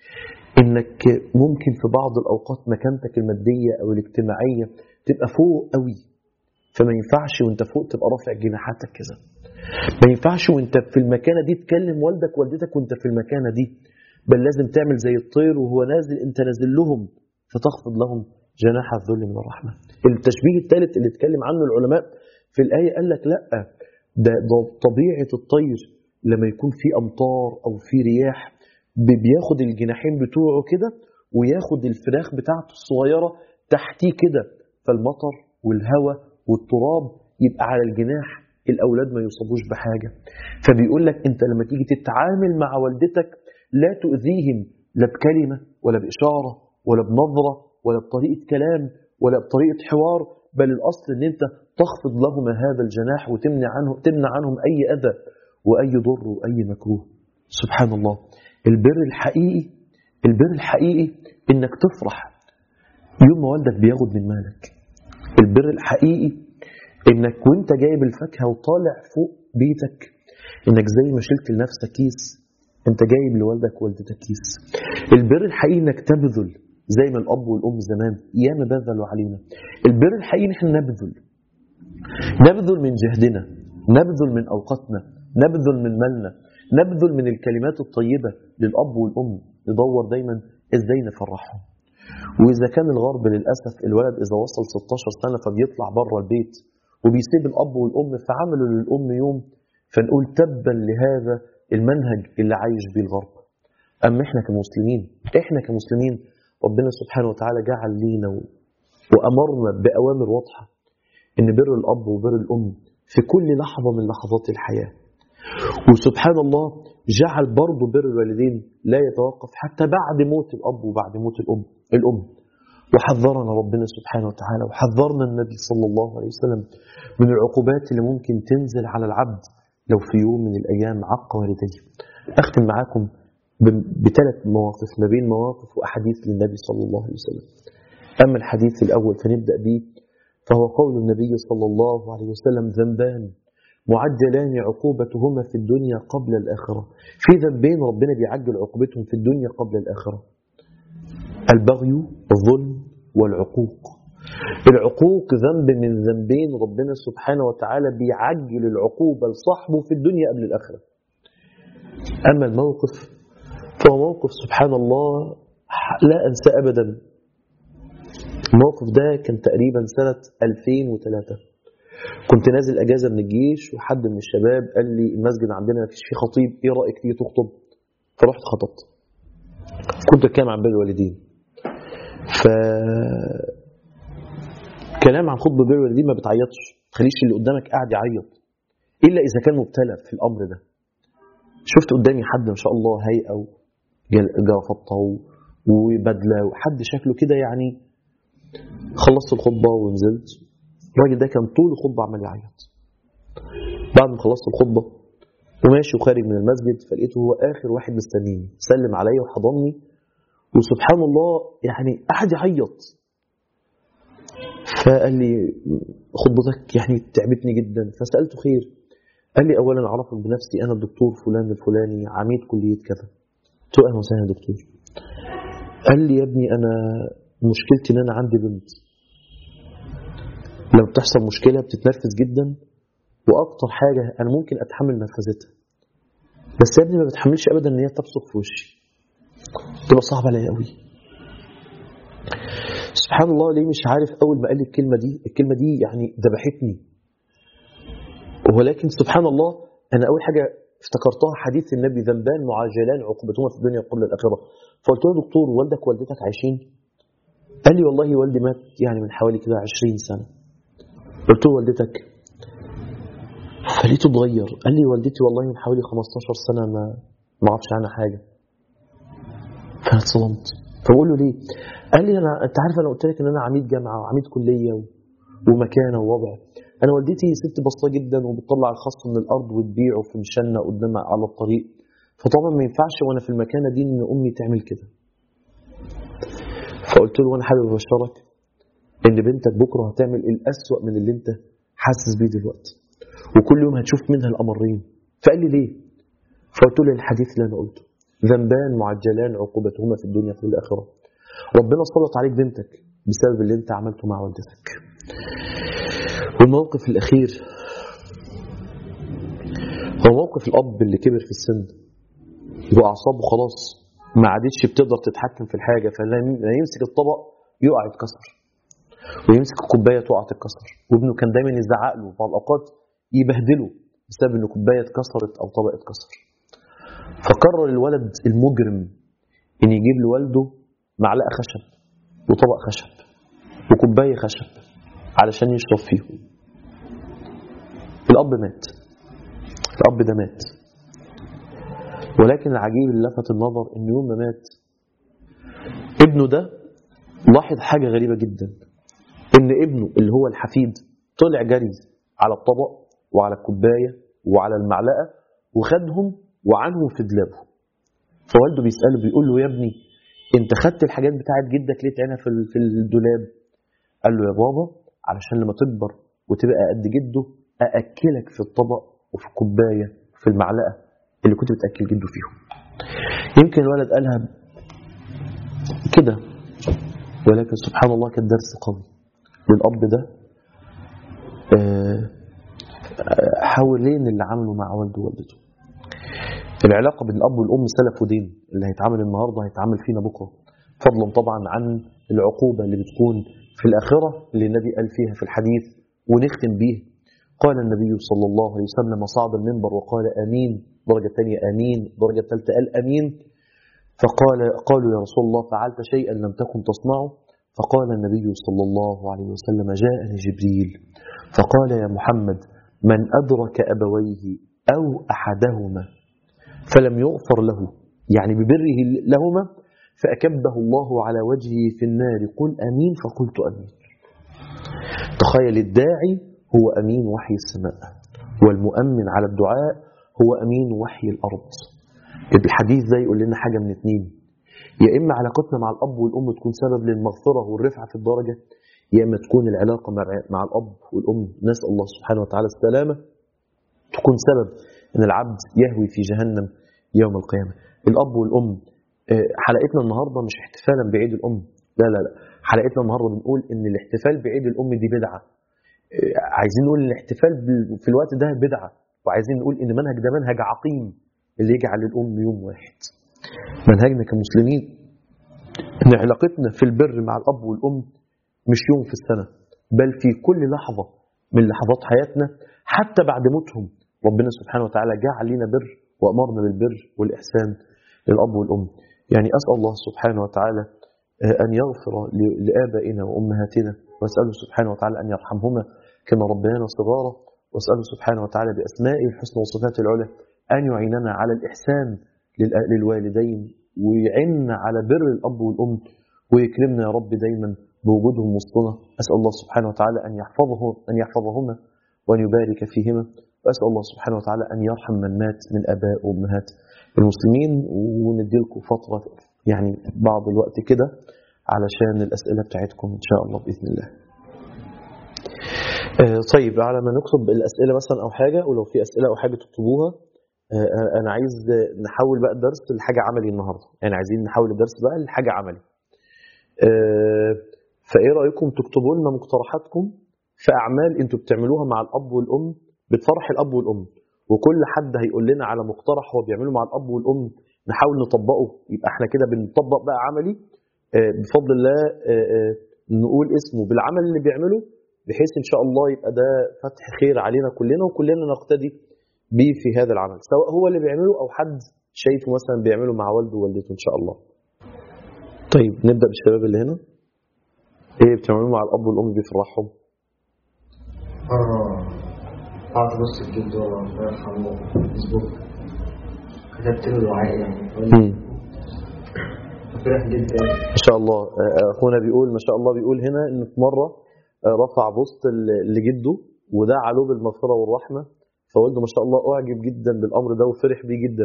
انك ممكن في بعض الاوقات مكانتك الماديه او الاجتماعيه تبقى فوق قوي، فما ينفعش وانت فوق تبقى رافع جناحاتك كده. ما ينفعش وانت في المكانه دي تكلم والدك والدتك وانت في المكانه دي، بل لازم تعمل زي الطير وهو نازل انت نازل لهم، فتخفض لهم جناح الذل من الرحمه. التشبيه الثالث اللي اتكلم عنه العلماء في الايه قال لك لا، ده, ده طبيعه الطير لما يكون في امطار او في رياح بياخد الجناحين بتوعه كده وياخد الفراخ بتاعته الصغيره تحتيه كده، فالمطر والهواء والتراب يبقى على الجناح، الاولاد ما يصابوش بحاجه. فبيقول لك انت لما تيجي تتعامل مع والدتك لا تؤذيهم لا بكلمه ولا باشاره ولا بنظره ولا بطريقه كلام ولا بطريقه حوار، بل الاصل ان انت تخفض لهم هذا الجناح وتمنع عنهم تمنع عنهم اي اذى واي ضر واي مكروه. سبحان الله، البر الحقيقي البر الحقيقي انك تفرح يوم ما والدك بياخد من مالك. البر الحقيقي انك وانت جايب الفاكهه وطالع فوق بيتك، انك زي ما شلت لنفسك كيس انت جايب لوالدك ووالدتك كيس. البر الحقيقي انك تبذل زي ما الاب والام زمان ياما بذلوا علينا. البر الحقيقي ان احنا نبذل نبذل من جهدنا، نبذل من اوقاتنا، نبذل من مالنا، نبذل من الكلمات الطيبه للاب والام، ندور دايما ازاي نفرحهم. واذا كان الغرب للاسف الولد اذا وصل ستاشر سنه فبيطلع بره البيت وبيسيب الاب والام فعملوا للام يوم، فنقول تبا لهذا المنهج اللي عايش بيه الغرب. اما احنا كمسلمين احنا كمسلمين ربنا سبحانه وتعالى جعل لينا وامرنا باوامر واضحه ان بر الاب وبر الام في كل لحظه من لحظات الحياه. وسبحان الله جعل برضه بر الوالدين لا يتوقف حتى بعد موت الاب وبعد موت الام الام وحذرنا ربنا سبحانه وتعالى وحذرنا النبي صلى الله عليه وسلم من العقوبات اللي ممكن تنزل على العبد لو في يوم من الأيام عق والديه. أختم معاكم بثلاث مواقف ما بين مواقف وأحاديث للنبي صلى الله عليه وسلم. أما الحديث الأول فنبدأ به، فهو قول النبي صلى الله عليه وسلم: ذنبان معجلان عقوبتهما في الدنيا قبل الآخرة. في ذنبين ربنا بيعجل عقوبتهم في الدنيا قبل الآخرة: البغي والظلم والعقوق. العقوق ذنب من ذنبين ربنا سبحانه وتعالى بيعجل العقوبة لصاحبه في الدنيا قبل الآخرة. أما الموقف فهو موقف سبحان الله لا أنسى أبدا. الموقف ده كان تقريبا سنة ألفين وثلاثة. كنت نازل أجازة من الجيش، وحد من الشباب قال لي المسجد عندنا مفيش فيه خطيب، إيه رأيك تيجي تخطب؟ فرحت خطبت. كنت أتكلم عن بر الوالدين. ف كلام عن خطبة بر الوالدين ما بتعيطش، ما تخليش اللي قدامك قاعد يعيط إلا إذا كان مبتلى في الأمر ده. شفت قدامي حد ما شاء الله هيئة وجافطة وبدلة وحد شكله كده يعني. خلصت الخطبة ونزلت، الراجل ده كان طول الخطبة عمال يعيط. بعد ما خلصت الخطبة وماشي وخارج من المسجد، فلقيته هو آخر واحد مستنيني، سلم عليا وحضنني، وسبحان الله يعني قعد يعيط. فقال لي خطبتك يعني تعبتني جدا. فسألته خير؟ قال لي أولا أعرفك بنفسي، أنا الدكتور فلان الفلاني عميد كلية كذا. قلت له أهلا وسهلا يا دكتور. قال لي يا ابني أنا مشكلتي إن أنا عندي بنت، لما بتحصل مشكلة بتتنرفز جدا، وأكتر حاجة أنا ممكن أتحمل نرفزتها، بس يا ابني ما بتحملش أبدا إن هي تبصق في وشي، تبقى صعبة عليا قوي. سبحان الله، ليه مش عارف أول ما قال لي الكلمة دي الكلمة دي يعني ذبحتني. ولكن سبحان الله أنا أول حاجة افتكرتها حديث النبي: ذنبان معجلان عقوبتهما في الدنيا قبل الآخرة. فقلت له دكتور والدك ووالدتك عايشين؟ قال لي والله والدي مات يعني من حوالي كده عشرين سنة. قلت له والدتك؟ فلقيته اتغير. قال لي والدتي والله من حوالي خمستاشر سنة ما ما اعرفش عنها حاجة. فأنا اتصدمت. فبقول له ليه؟ قال لي أنا أنت عارف أنا قلت لك إن أنا عميد جامعة وعميد كلية ومكانة ووضع. أنا والدتي ست بسيطة جدا وبتطلع الخص من الأرض وتبيعه في مشنة قدامها على الطريق، فطبعا ما ينفعش وأنا في المكانة دي إن أمي تعمل كده. فقلت له وأنا حابب أبشرك إن بنتك بكرة هتعمل الأسوأ من اللي أنت حاسس بيه دلوقتي، وكل يوم هتشوف منها الأمرين. فقال لي ليه؟ فقلت له الحديث اللي أنا قلته: ذنبان معجلان عقوبتهما في الدنيا في الآخرة. ربنا سلط عليك بنتك بسبب اللي أنت عملته مع والدتك. والموقف الأخير هو موقف الأب اللي كبر في السن وأعصابه خلاص ما عادتش بتقدر تتحكم في الحاجة، فلما يمسك الطبق يقع يتكسر، ويمسك الكوباية تقع تتكسر، وابنه كان دايما يزعق له بعض الأوقات يبهدله بسبب إن كوباية اتكسرت أو طبق اتكسر. فقرر الولد المجرم إن يجيب لوالده معلقة خشب وطبق خشب وكوباية خشب علشان يشرب فيهم. الأب مات، الأب ده مات. ولكن العجيب اللي لفت النظر إن يوم ما مات ابنه ده لاحظ حاجة غريبة جدا، إن ابنه اللي هو الحفيد طلع جري على الطبق وعلى الكوباية وعلى المعلقة وخدهم وعنهم في دولابه. فوالده بيسأله بيقول له يا ابني انت خدت الحاجات بتاعت جدك ليه تعينها في الدولاب؟ قال له يا بابا علشان لما تكبر وتبقى قد جده أأكلك في الطبق وفي الكوباية وفي المعلقة اللي كنت بتأكل جده فيهم. يمكن الولد قالها كده، ولكن سبحان الله كان درس قوي للأب ده حاولين اللي عمله مع والده ووالدته. العلاقة بين الأب والأم سلف ودين، اللي هيتعامل النهاردة هيتعامل فينا بكرة، فضلا طبعا عن العقوبة اللي بتكون في الآخرة اللي النبي قال فيها في الحديث. ونختم به: قال النبي صلى الله عليه وسلم صعد المنبر وقال آمين، درجة ثانية آمين، درجة ثالثة قال آمين. فقال قالوا يا رسول الله فعلت شيئا لم تكن تصنعه؟ فقال النبي صلى الله عليه وسلم جاءني جبريل فقال يا محمد من أدرك أبويه أو أحدهما فلم يغفر له، يعني ببره لهما، فأكبه الله على وجهه في النار، قل أمين، فقلت أمين. تخيل الداعي هو أمين وحي السماء، والمؤمن على الدعاء هو أمين وحي الأرض. الحديث ده يقول لنا حاجة من اتنين: يا إما علاقتنا مع الأب والأم تكون سبب للمغفرة والرفعة في الدرجة، يا إما تكون العلاقة مع الأب والأم، نسأل الله سبحانه وتعالى السلامة، تكون سبب أن العبد يهوي في جهنم يوم القيامة. الأب والأم، حلقتنا النهاردة مش احتفالا بعيد الأم، لا لا لا، حلقتنا النهاردة بنقول أن الاحتفال بعيد الأم دي بدعة. عايزين نقول الاحتفال في الوقت ده بدعة، وعايزين نقول أن منهج ده منهج عقيم اللي يجعل الأم يوم واحد. منهجنا كمسلمين أن علاقتنا في البر مع الأب والأم مش يوم في السنة، بل في كل لحظة من لحظات حياتنا حتى بعد موتهم. ربنا سبحانه وتعالى جعل لنا بر وأمرنا بالبر والإحسان للأب والأم. يعني أسأل الله سبحانه وتعالى أن يغفر لآبائنا وأمهاتنا، وأسأله سبحانه وتعالى أن يرحمهما كما ربيانا صغارا، وأسأله سبحانه وتعالى بأسمائه الحسنى وصفاته العلى أن يعيننا على الإحسان للوالدين، ويعيننا على بر الأب والأم، ويكرمنا يا رب دايما بوجودهم وسطنا. أسأل الله سبحانه وتعالى أن يحفظه أن يحفظهما وأن يبارك فيهما، وأسأل الله سبحانه وتعالى أن يرحم من مات من آباء وأمهات المسلمين. ونديلكم فترة يعني بعض الوقت كده علشان الأسئلة بتاعتكم إن شاء الله بإذن الله. آه طيب، على ما نكتب الأسئلة مثلا أو حاجة، ولو في أسئلة أو حاجة تكتبوها، آه أنا عايز نحول بقى الدرس لحاجة عملي النهاردة، يعني عايزين نحول الدرس بقى لحاجة عملي. آه فإيه رأيكم تكتبوا لنا مقترحاتكم في أعمال أنتوا بتعملوها مع الأب والأم بتفرح الأب والأم، وكل حد هيقول لنا على مقترح هو بيعمله مع الأب والأم نحاول نطبقه، يبقى احنا كده بنطبق بقى عملي بفضل الله. نقول اسمه بالعمل اللي بيعمله، بحيث إن شاء الله يبقى ده فتح خير علينا كلنا، وكلنا نقتدي بيه في هذا العمل، سواء هو اللي بيعمله أو حد شايفه مثلا بيعمله مع والده ووالدته إن شاء الله. طيب نبدأ بالشباب اللي هنا. ايه بتعملوا مع الأب والأم بيفرحهم؟ اه قعدت بص الجد الله يرحمه فيسبوك، كتبت له دعاء يعني فرح جدا ما شاء الله. اخونا بيقول ما شاء الله، بيقول هنا ان في مره رفع بوست لجده ودعا له بالمغفره والرحمه، فوالده ما شاء الله اعجب جدا بالامر ده وفرح بيه جدا.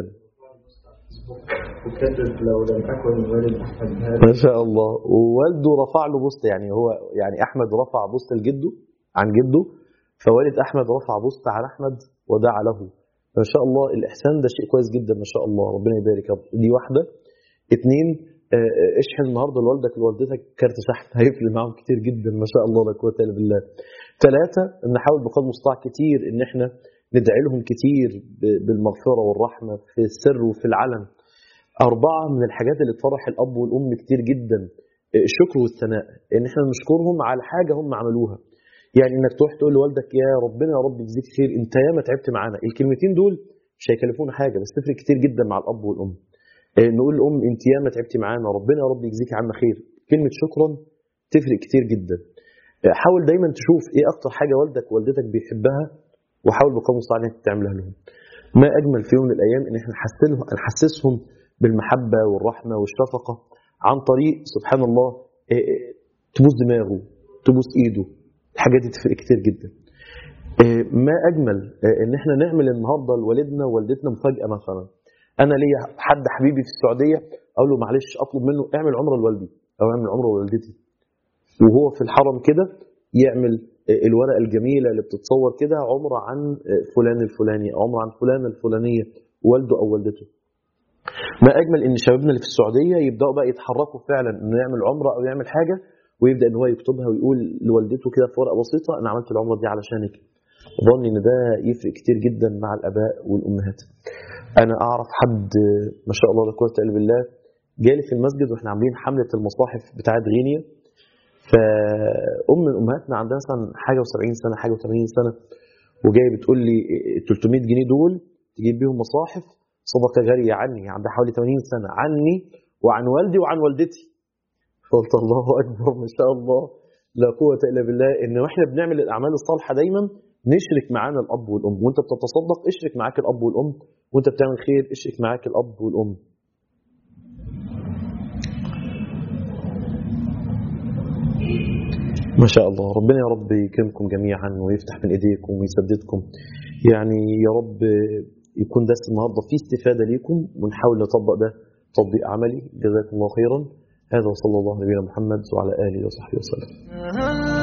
وكتب لو لم اكن والد احمد هذا ما شاء الله. ووالده رفع له بوست، يعني هو يعني احمد رفع بوست لجده عن جده، فوالد احمد رفع بوست على احمد ودعا له. ما شاء الله الإحسان ده شيء كويس جدا ما شاء الله، ربنا يبارك يا رب. دي واحدة. اتنين، اشحن النهارده لوالدك لوالدتك كارت شحن، هيفرق معاهم كتير جدا ما شاء الله لا قوة الا بالله. ثلاثة، نحاول بقدر المستطاع كتير ان احنا ندعي لهم كتير بالمغفرة والرحمة في السر وفي العلن. أربعة، من الحاجات اللي تفرح الأب والأم كتير جدا الشكر والثناء، ان احنا نشكرهم على حاجة هم عملوها. يعني انك تروح تقول لوالدك يا ربنا يا رب يجزيك خير، انت ياما تعبت معانا. الكلمتين دول مش هيكلفونا حاجه، بس تفرق كتير جدا مع الاب والام. نقول للام انت ياما تعبت معانا، ربنا يا رب يجزيك عنا خير. كلمه شكرا تفرق كتير جدا. حاول دايما تشوف ايه اكتر حاجه والدك ووالدتك بيحبها، وحاول بقدر المستطاع انك تعملها لهم. ما اجمل في يوم من الايام ان احنا نحسسهم بالمحبه والرحمه والشفقه عن طريق سبحان الله تبوس دماغه، تبوس ايده. الحاجات دي تفرق كتير جدا. ما اجمل ان احنا نعمل النهارده لوالدنا ووالدتنا مفاجاه. مثلا انا ليا حد حبيبي في السعوديه، اقول له معلش اطلب منه اعمل عمره لوالدي او اعمل عمره لوالدتي، وهو في الحرم كده يعمل الورقه الجميله اللي بتتصور كده عمره عن فلان الفلاني، عمره عن فلانه الفلانيه والده او والدته. ما اجمل ان شبابنا اللي في السعوديه يبداوا بقى يتحركوا فعلا انه يعمل عمره او يعمل حاجه، ويبدا ان هو يكتبها ويقول لوالدته كده في ورقه بسيطه انا عملت العمره دي علشانك. ظني ان ده يفرق كتير جدا مع الاباء والامهات. انا اعرف حد ما شاء الله لا قوه الا بالله جالي في المسجد واحنا عاملين حمله المصاحف بتاعه غينيا، فام من امهاتنا عندها مثلا حاجه وسبعين سنه حاجه وثمانين سنه، وجايه بتقول لي ثلاثمائة جنيه دول تجيب بيهم مصاحف صدقه جاريه عني، عندها حوالي ثمانين سنه، عني وعن والدي وعن والدتي. قلت الله أكبر ما شاء الله لا قوة إلا بالله. إن إحنا بنعمل الأعمال الصالحة دايما نشرك معانا الأب والأم، وأنت بتتصدق اشرك معاك الأب والأم، وأنت بتعمل خير اشرك معاك الأب والأم. ما شاء الله. ربنا يا رب يكرمكم جميعا ويفتح من ايديكم ويسددكم. يعني يا رب يكون درس النهارده فيه استفاده ليكم، ونحاول نطبق ده تطبيق عملي. جزاكم الله خيرا. هذا وصلى الله على نبينا محمد وعلى اله وصحبه وسلم.